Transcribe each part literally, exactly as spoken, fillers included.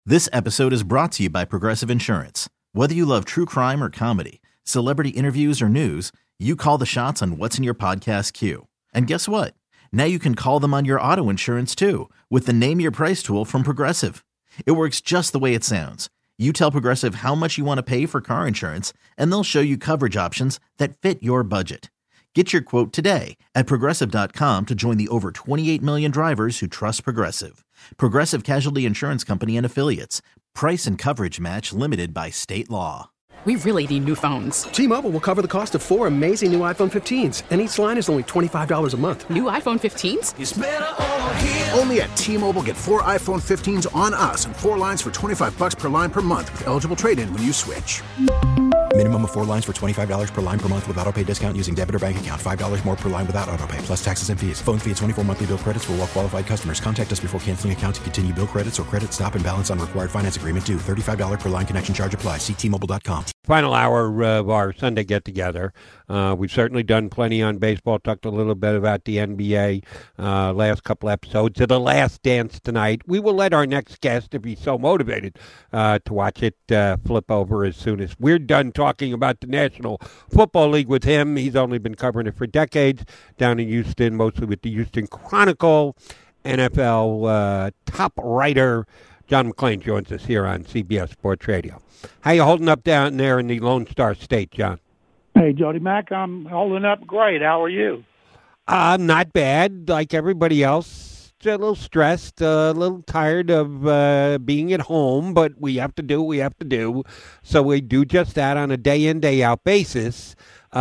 This episode is brought to you by Progressive Insurance. Whether you love true crime or comedy, celebrity interviews or news, you call the shots on what's in your podcast queue. And guess what? Now you can call them on your auto insurance too with the Name Your Price tool from Progressive. It works just the way it sounds. You tell Progressive how much you want to pay for car insurance, and they'll show you coverage options that fit your budget. Get your quote today at Progressive dot com to join the over twenty-eight million drivers who trust Progressive. Progressive Casualty Insurance Company and Affiliates. Price and coverage match limited by state law. We really need new phones. T-Mobile will cover the cost of four amazing new iPhone fifteens, and each line is only twenty-five dollars a month. New iPhone fifteens? It's better over here. Only at T-Mobile, get four iPhone fifteens on us and four lines for twenty-five bucks per line per month with eligible trade-in when you switch. Minimum of four lines for twenty-five dollars per line per month with autopay discount using debit or bank account. five dollars more per line without autopay, plus taxes and fees. Phone fee at twenty-four monthly bill credits for well-qualified customers. Contact us before canceling account to continue bill credits or credit stop and balance on required finance agreement due. thirty-five dollars per line connection charge applies. See T Mobile dot com. Final hour of our Sunday get-together. Uh, we've certainly done plenty on baseball, talked a little bit about the N B A uh, last couple episodes of The Last Dance tonight. We will let our next guest, if he's so motivated uh, to watch it, uh, flip over as soon as we're done talking about the National Football League with him. He's only been covering it for decades down in Houston, mostly with the Houston Chronicle. N F L uh, top writer John McClain joins us here on C B S Sports Radio. How you holding up down there in the Lone Star State, John? Hey, Jody Mack, I'm holding up great. How are you? Uh, not bad, like everybody else. A little stressed, a little tired of uh, being at home, but we have to do what we have to do. So we do just that on a day-in, day-out basis.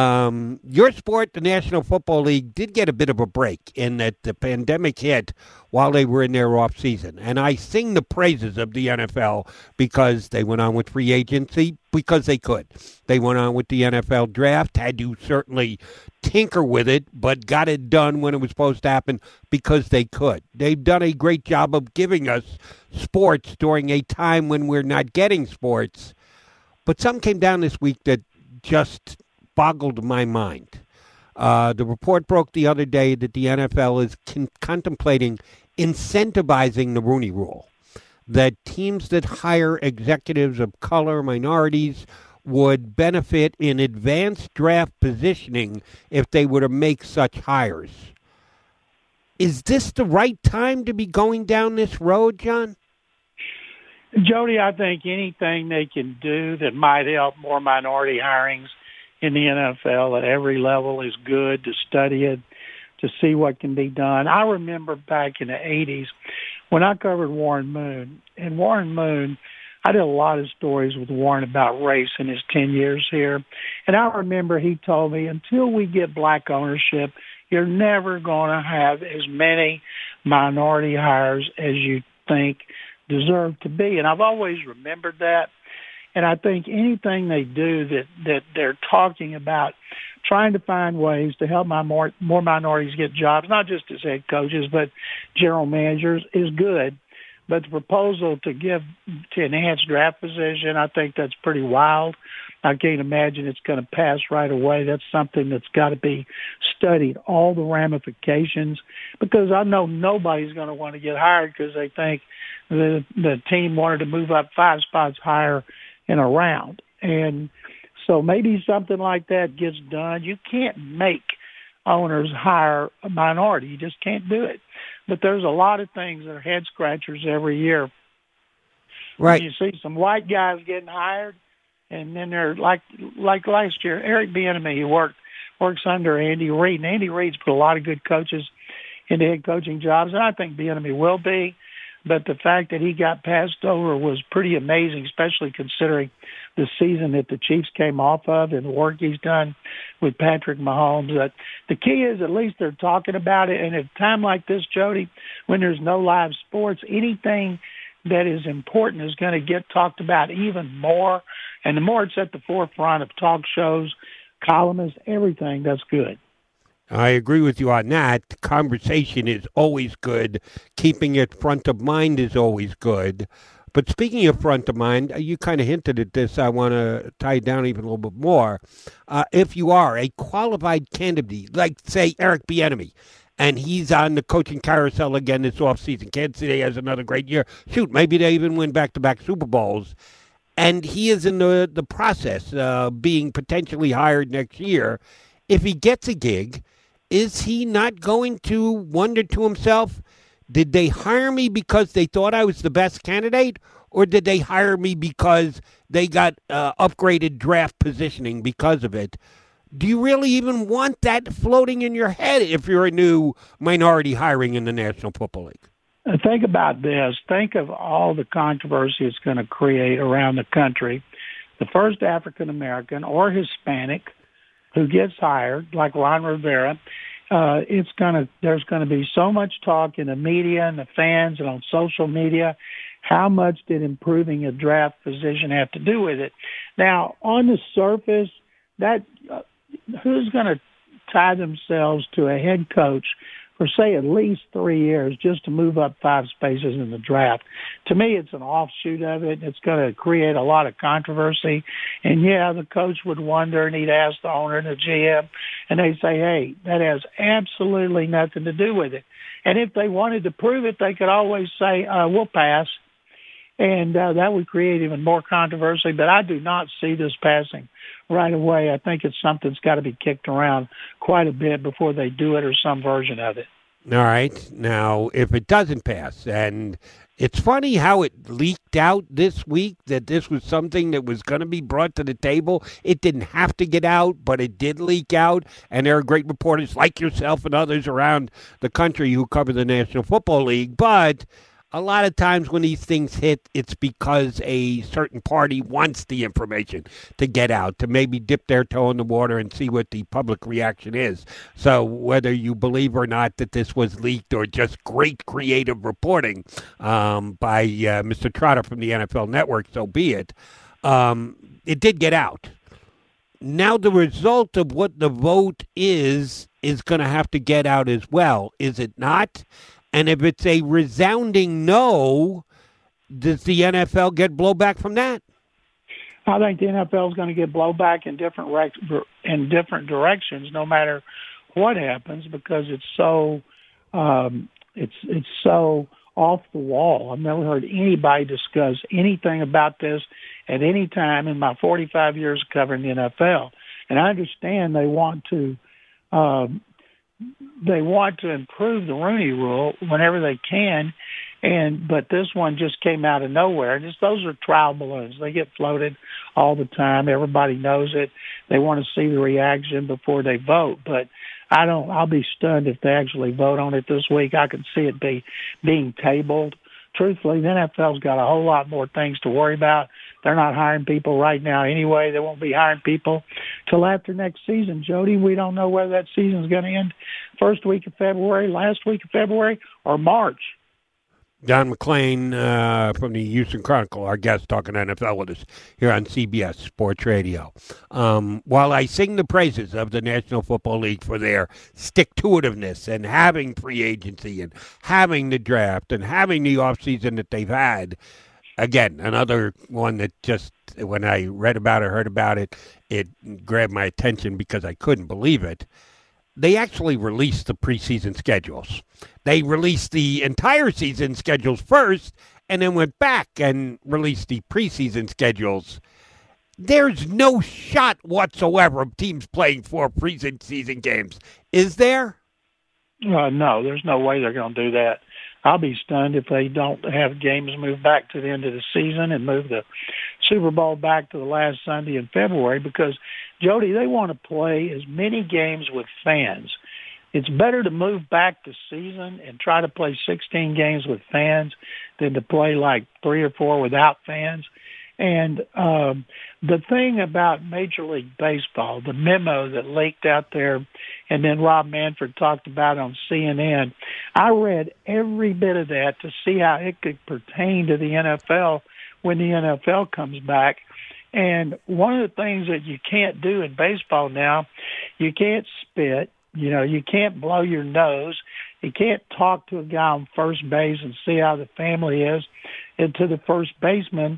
Um, your sport, the National Football League, did get a bit of a break in that the pandemic hit while they were in their off season. And I sing the praises of the N F L because they went on with free agency because they could. They went on with the N F L draft, had to certainly tinker with it, but got it done when it was supposed to happen because they could. They've done a great job of giving us sports during a time when we're not getting sports. But something came down this week that just boggled my mind. Uh, the report broke the other day that the N F L is con- contemplating incentivizing the Rooney Rule, that teams that hire executives of color, minorities, would benefit in advanced draft positioning if they were to make such hires. Is this the right time to be going down this road, John? Jody, I think anything they can do that might help more minority hirings in the N F L at every level is good, to study it, to see what can be done. I remember back in the eighties when I covered Warren Moon. And Warren Moon, I did a lot of stories with Warren about race in his ten years here. And I remember he told me, until we get black ownership, you're never going to have as many minority hires as you think deserve to be. And I've always remembered that. And I think anything they do that, that they're talking about, trying to find ways to help my more, more minorities get jobs, not just as head coaches, but general managers, is good. But the proposal to give to enhance draft position, I think that's pretty wild. I can't imagine it's going to pass right away. That's something that's got to be studied, all the ramifications, because I know nobody's going to want to get hired because they think the the team wanted to move up five spots higher in a round. And so maybe something like that gets done. You can't make owners hire a minority. You just can't do it. But there's a lot of things that are head scratchers every year. Right. When you see some white guys getting hired, and then they're like like last year, Eric Bieniemy, who worked works under Andy Reid, and Andy Reid's put a lot of good coaches into head coaching jobs, and I think Bieniemy will be. But the fact that he got passed over was pretty amazing, especially considering the season that the Chiefs came off of and the work he's done with Patrick Mahomes. But the key is at least they're talking about it. And at a time like this, Jody, when there's no live sports, anything that is important is going to get talked about even more. And the more it's at the forefront of talk shows, columnists, everything, that's good. I agree with you on that. Conversation is always good. Keeping it front of mind is always good. But speaking of front of mind, you kind of hinted at this. I want to tie it down even a little bit more. Uh, if you are a qualified candidate, like, say, Eric Bieniemy, and he's on the coaching carousel again this offseason. Kansas City has another great year. Shoot, maybe they even win back-to-back Super Bowls. And he is in the, the process uh, being potentially hired next year. If he gets a gig, is he not going to wonder to himself, did they hire me because they thought I was the best candidate, or did they hire me because they got uh, upgraded draft positioning because of it? Do you really even want that floating in your head if you're a new minority hiring in the National Football League? Think about this. Think of all the controversy it's going to create around the country. The first African American or Hispanic who gets hired, like Ron Rivera, uh, it's going to. There's going to be so much talk in the media and the fans and on social media. How much did improving a draft position have to do with it? Now, on the surface, that uh, who's going to tie themselves to a head coach for, say, at least three years just to move up five spaces in the draft? To me, it's an offshoot of it. It's going to create a lot of controversy. And, yeah, the coach would wonder, and he'd ask the owner and the G M, and they'd say, hey, that has absolutely nothing to do with it. And if they wanted to prove it, they could always say, uh, we'll pass. And uh, that would create even more controversy. But I do not see this passing right away. I think it's something that's got to be kicked around quite a bit before they do it, or some version of it. All right. Now, if it doesn't pass, and it's funny how it leaked out this week that this was something that was going to be brought to the table. It didn't have to get out, but it did leak out. And there are great reporters like yourself and others around the country who cover the National Football League. But a lot of times when these things hit, it's because a certain party wants the information to get out, to maybe dip their toe in the water and see what the public reaction is. So whether you believe or not that this was leaked or just great creative reporting um, by uh, Mister Trotter from the N F L Network, so be it. Um, it did get out. Now the result of what the vote is is going to have to get out as well, is it not? And if it's a resounding no, does the N F L get blowback from that? I think the N F L is going to get blowback in different rec- in different directions, no matter what happens, because it's so um, it's it's so off the wall. I've never heard anybody discuss anything about this at any time in my forty-five years covering the N F L. And I understand they want to. Um, They want to improve the Rooney Rule whenever they can, and but this one just came out of nowhere. Just those are trial balloons; they get floated all the time. Everybody knows it. They want to see the reaction before they vote. But I don't. I'll be stunned if they actually vote on it this week. I could see it be being tabled. Truthfully, the N F L's got a whole lot more things to worry about. They're not hiring people right now anyway. They won't be hiring people till after next season. Jody, we don't know whether that season's going to end first week of February, last week of February, or March. Don McClain uh, from the Houston Chronicle, our guest, talking N F L with us here on C B S Sports Radio. Um, while I sing the praises of the National Football League for their stick-to-itiveness and having free agency and having the draft and having the offseason that they've had, again, another one that just, when I read about it, heard about it, it grabbed my attention because I couldn't believe it. They actually released the preseason schedules. They released the entire season schedules first and then went back and released the preseason schedules. There's no shot whatsoever of teams playing four preseason games. Is there? Uh, no, there's no way they're going to do that. I'll be stunned if they don't have games move back to the end of the season and move the Super Bowl back to the last Sunday in February, because, Jody, they want to play as many games with fans. It's better to move back the season and try to play sixteen games with fans than to play like three or four without fans. And um, the thing about Major League Baseball, the memo that leaked out there, and then Rob Manfred talked about on C N N, I read every bit of that to see how it could pertain to the N F L when the N F L comes back. And one of the things that you can't do in baseball now, you can't spit, you know, you can't blow your nose, you can't talk to a guy on first base and see how the family is, and to the first baseman.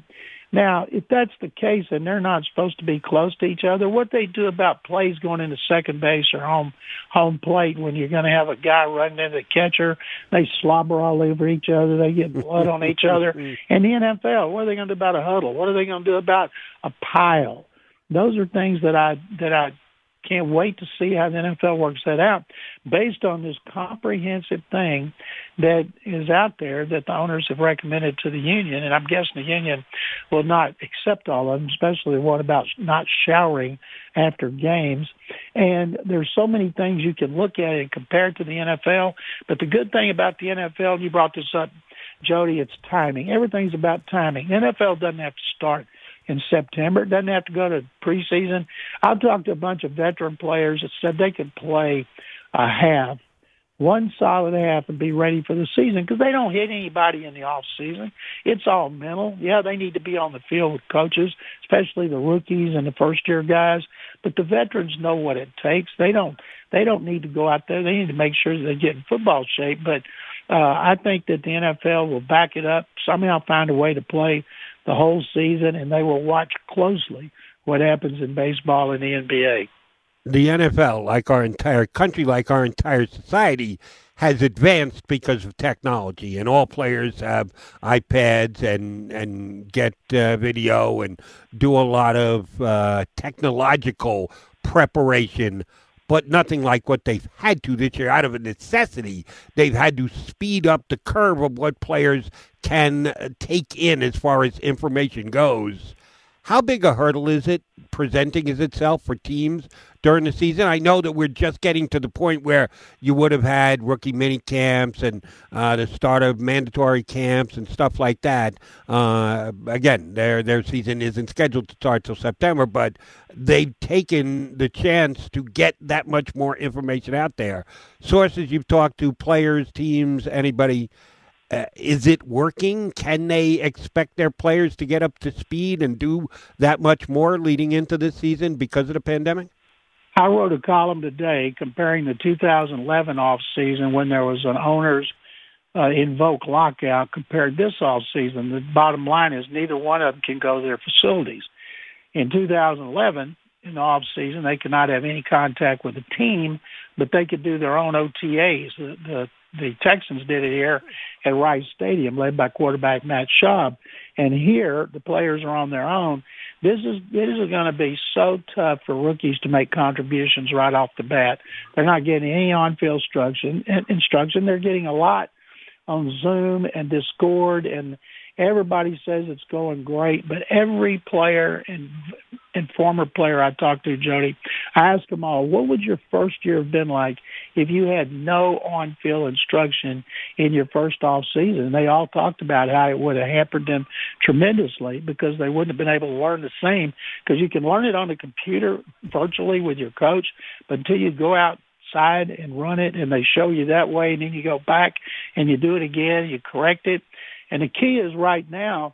Now, if that's the case and they're not supposed to be close to each other, what they do about plays going into second base or home home plate when you're going to have a guy running into the catcher, they slobber all over each other, they get blood on each other. And the N F L, what are they going to do about a huddle? What are they going to do about a pile? Those are things that I that I can't wait to see how the N F L works that out based on this comprehensive thing that is out there that the owners have recommended to the union. And I'm guessing the union will not accept all of them, especially the one about not showering after games. And there's so many things you can look at and compare it to the N F L. But the good thing about the N F L, and you brought this up, Jody, it's timing. Everything's about timing. The N F L doesn't have to start in September. It doesn't have to go to preseason. I've talked to a bunch of veteran players that said they could play a half, one solid half, and be ready for the season because they don't hit anybody in the off season. It's all mental. Yeah, they need to be on the field with coaches, especially the rookies and the first-year guys. But the veterans know what it takes. They don't. They don't need to go out there. They need to make sure that they get in football shape. But uh, I think that the N F L will back it up, somehow find a way to play the whole season, and they will watch closely what happens in baseball and the N B A. The N F L, like our entire country, like our entire society, has advanced because of technology, and all players have iPads and and get uh, video and do a lot of uh, technological preparation, but nothing like what they've had to this year. Out of a necessity, they've had to speed up the curve of what players can take in as far as information goes. How big a hurdle is it presenting as itself for teams during the season? I know that we're just getting to the point where you would have had rookie mini camps and uh, the start of mandatory camps and stuff like that. Uh, again, their their season isn't scheduled to start till September, but they've taken the chance to get that much more information out there. Sources you've talked to, players, teams, anybody. Uh, is it working? Can they expect their players to get up to speed and do that much more leading into this season because of the pandemic? I wrote a column today comparing the two thousand eleven off season when there was an owner's uh, invoke lockout compared this off season. The bottom line is neither one of them can go to their facilities. In two thousand eleven, in the off season, they could not have any contact with the team, but they could do their own O T As. The, the The Texans did it here at Rice Stadium, led by quarterback Matt Schaub. And here, the players are on their own. This is this is going to be so tough for rookies to make contributions right off the bat. They're not getting any on-field instruction. Instruction. They're getting a lot on Zoom and Discord, and everybody says it's going great. But every player and and former player I talked to, Jody, I asked them all, what would your first year have been like if you had no on-field instruction in your first off season? And they all talked about how it would have hampered them tremendously because they wouldn't have been able to learn the same, because you can learn it on the computer virtually with your coach, but until you go outside and run it and they show you that way, and then you go back and you do it again, you correct it. And the key is right now,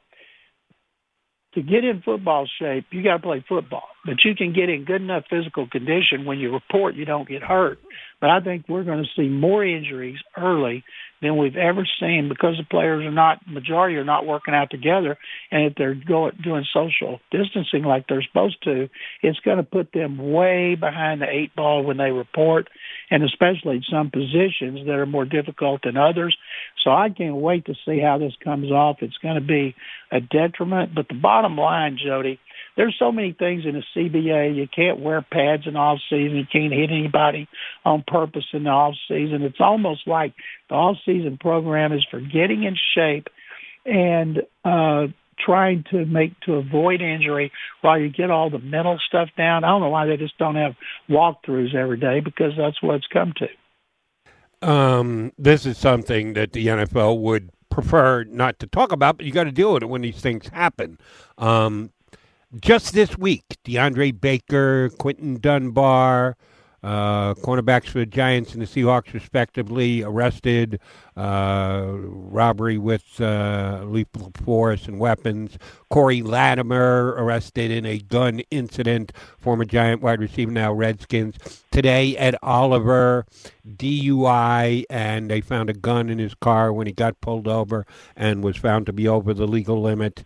to get in football shape, you got to play football. But you can get in good enough physical condition when you report you don't get hurt. But I think we're going to see more injuries early than we've ever seen because the players are not, majority are not working out together. And if they're going, doing social distancing like they're supposed to, it's going to put them way behind the eight ball when they report, and especially some positions that are more difficult than others. So I can't wait to see how this comes off. It's going to be a detriment. But the bottom line, Jody, there's so many things in the C B A. You can't wear pads in off season. You can't hit anybody on purpose in the off season. It's almost like the off season program is for getting in shape and uh, trying to make to avoid injury while you get all the mental stuff down. I don't know why they just don't have walkthroughs every day, because that's what it's come to. Um, this is something that the N F L would prefer not to talk about, but you got to deal with it when these things happen. Um, Just this week, DeAndre Baker, Quinton Dunbar, uh, cornerbacks for the Giants and the Seahawks, respectively, arrested, uh, robbery with uh, lethal force and weapons. Corey Latimer arrested in a gun incident, former Giant wide receiver, now Redskins. Today, Ed Oliver, D U I, and they found a gun in his car when he got pulled over and was found to be over the legal limit.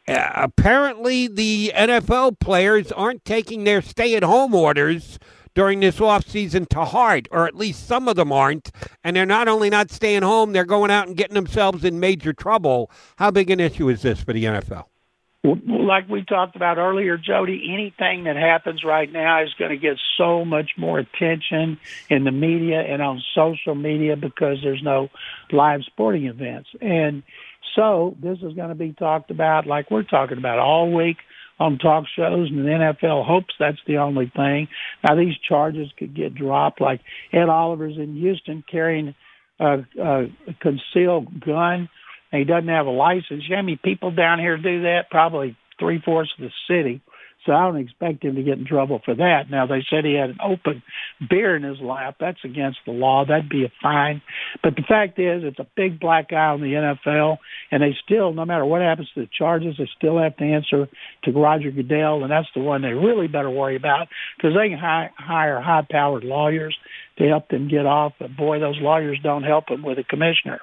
uh, apparently the N F L players aren't taking their stay-at-home orders during this offseason to heart, or at least some of them aren't, and they're not only not staying home, they're going out and getting themselves in major trouble. How big an issue is this for the N F L? Well, like we talked about earlier, Jody, anything that happens right now is going to get so much more attention in the media and on social media because there's no live sporting events. And so this is going to be talked about like we're talking about all week on talk shows, and the N F L hopes that's the only thing. Now, these charges could get dropped, like Ed Oliver's in Houston carrying a, a concealed gun, and he doesn't have a license. You know how many people down here do that? Probably three-fourths of the city. So I don't expect him to get in trouble for that. Now, they said he had an open beer in his lap. That's against the law. That'd be a fine. But the fact is, it's a big black eye on the N F L, and they still, no matter what happens to the charges, they still have to answer to Roger Goodell, and that's the one they really better worry about because they can hi- hire high-powered lawyers to help them get off. But, boy, those lawyers don't help them with a commissioner.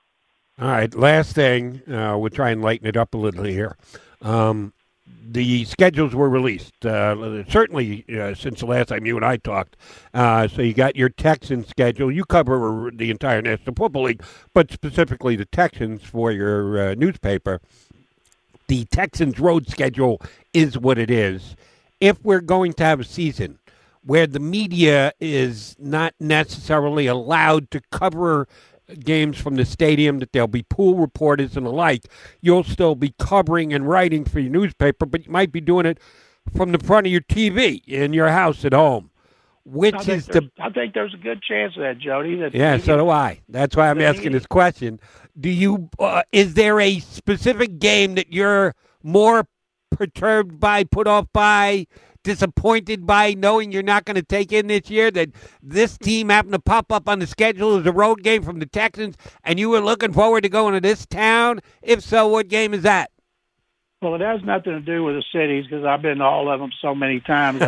All right, last thing. Uh, we'll try and lighten it up a little here. Um, The schedules were released, uh, certainly uh, since the last time you and I talked. Uh, so you got your Texans schedule. You cover the entire National Football League, but specifically the Texans for your uh, newspaper. The Texans' road schedule is what it is. If we're going to have a season where the media is not necessarily allowed to cover games from the stadium, that there'll be pool reporters and the like, you'll still be covering and writing for your newspaper, but you might be doing it from the front of your T V in your house at home. Which is the? I think there's a good chance of that, Jody. That yeah, so do I. That's why I'm asking this question. Do you? Uh, is there a specific game that you're more perturbed by, put off by, disappointed by, knowing you're not going to take in this year, that this team happened to pop up on the schedule as a road game from the Texans, and you were looking forward to going to this town? If so, what game is that? Well, it has nothing to do with the cities because I've been to all of them so many times.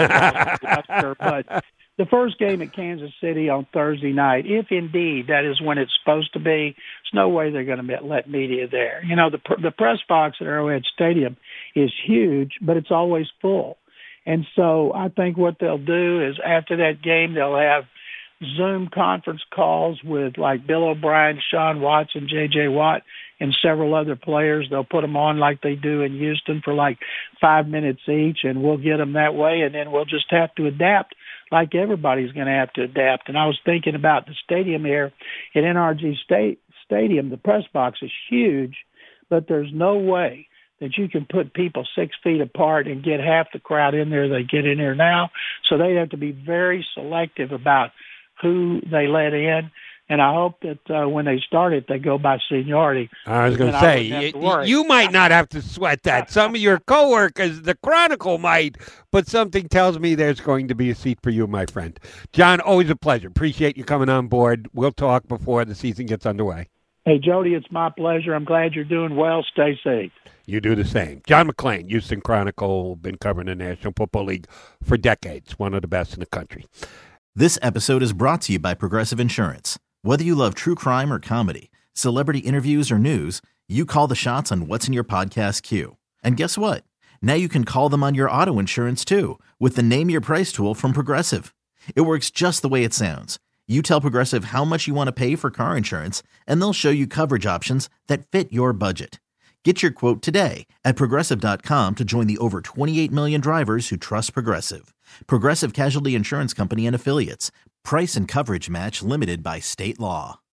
But the first game at Kansas City on Thursday night, if indeed that is when it's supposed to be, there's no way they're going to let media there. You know, the the press box at Arrowhead Stadium is huge, but it's always full. And so I think what they'll do is after that game, they'll have Zoom conference calls with like Bill O'Brien, Sean Watson, J J Watt, and several other players. They'll put them on like they do in Houston for like five minutes each, and we'll get them that way, and then we'll just have to adapt like everybody's going to have to adapt. And I was thinking about the stadium here at N R G State Stadium. The press box is huge, but there's no way that you can put people six feet apart and get half the crowd in there they get in there now. So they have to be very selective about who they let in. And I hope that uh, when they start it, they go by seniority. I was going to say, you, you might not have to sweat that. Some of your coworkers, the Chronicle might, but something tells me there's going to be a seat for you, my friend. John, always a pleasure. Appreciate you coming on board. We'll talk before the season gets underway. Hey, Jody, it's my pleasure. I'm glad you're doing well. Stay safe. You do the same. John McClain, Houston Chronicle, been covering the National Football League for decades, one of the best in the country. This episode is brought to you by Progressive Insurance. Whether you love true crime or comedy, celebrity interviews or news, you call the shots on what's in your podcast queue. And guess what? Now you can call them on your auto insurance too with the Name Your Price tool from Progressive. It works just the way it sounds. You tell Progressive how much you want to pay for car insurance, and they'll show you coverage options that fit your budget. Get your quote today at Progressive dot com to join the over twenty-eight million drivers who trust Progressive. Progressive Casualty Insurance Company and Affiliates. Price and coverage match limited by state law.